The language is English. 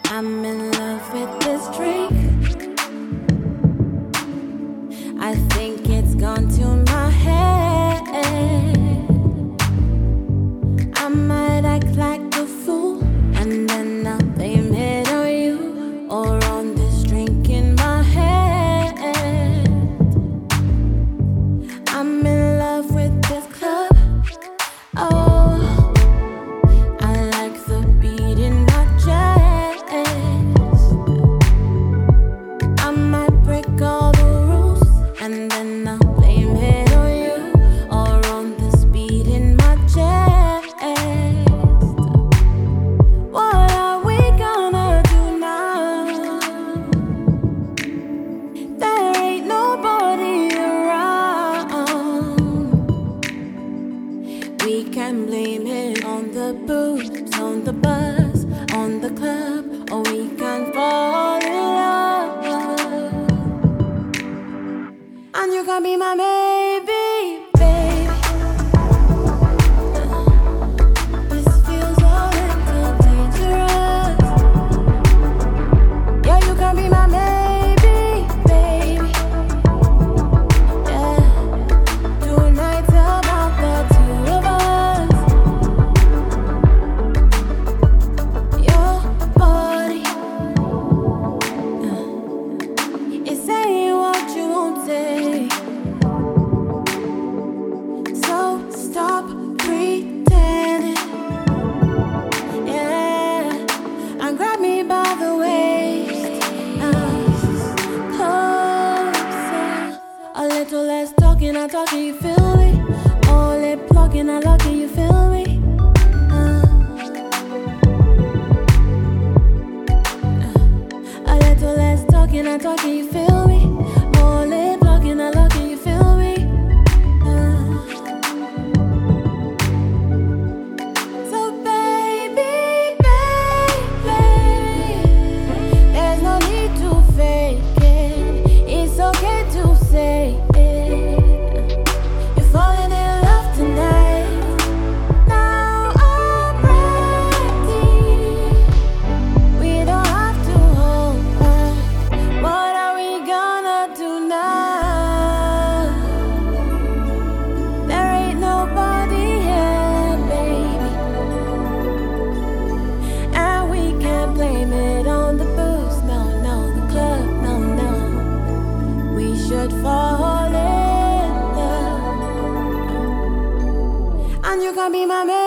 I'm in love with this drink. I think it's gone to my head. I might act like a fool, and then I'll blame it on you or on this drink in my head. I'm in love with this club. Oh, I like the beat in my chest. I might break all the rules, and then I'll blame it on you or on the speed in my chest. What are we gonna do now? There ain't nobody around. We can blame it on the booze, on the bus, on the club, or we can fall in love. And you can be my maybe, baby. This feels a little dangerous. Yeah, you can be my maybe, baby. Yeah, tonight's about the two of us. Your body is saying what you won't say. So stop pretending, yeah, and grab me by the waist. Closer, a little less talking, I talking, you feel me? All lip blocking, I locking, you feel me? A little less talking, I talking, you feel me? More lip blocking, I locking, you feel me? So baby, baby, there's no need to fake it. It's okay to say it. You're falling in love tonight. Now I'm ready. We don't have to hold back. What are we gonna do now? There ain't nobody here, baby, and we can't blame it on the booze. No, no, the club, no, no. We should fall in love, and you can be my man.